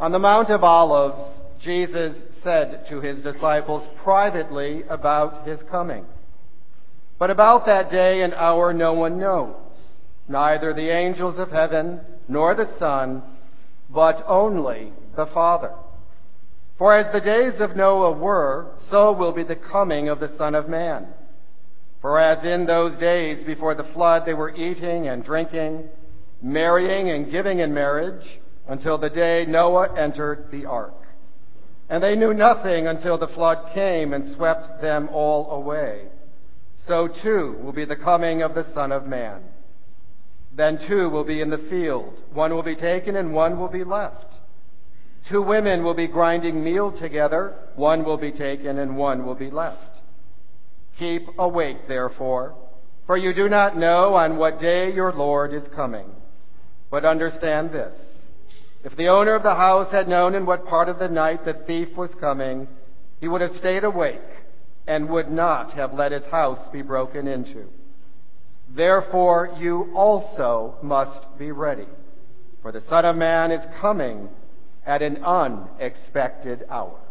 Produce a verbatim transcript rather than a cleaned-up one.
On the Mount of Olives, Jesus said to his disciples privately about his coming, "But about that day and hour no one knows, neither the angels of heaven nor the Son, but only the Father. For as the days of Noah were, so will be the coming of the Son of Man. For as in those days before the flood they were eating and drinking, marrying and giving in marriage, until the day Noah entered the ark. And they knew nothing until the flood came and swept them all away. So too will be the coming of the Son of Man. Then two will be in the field, one will be taken and one will be left. Two women will be grinding meal together, one will be taken and one will be left. Keep awake, therefore, for you do not know on what day your Lord is coming. But understand this, if the owner of the house had known in what part of the night the thief was coming, he would have stayed awake and would not have let his house be broken into. Therefore you also must be ready, for the Son of Man is coming at an unexpected hour."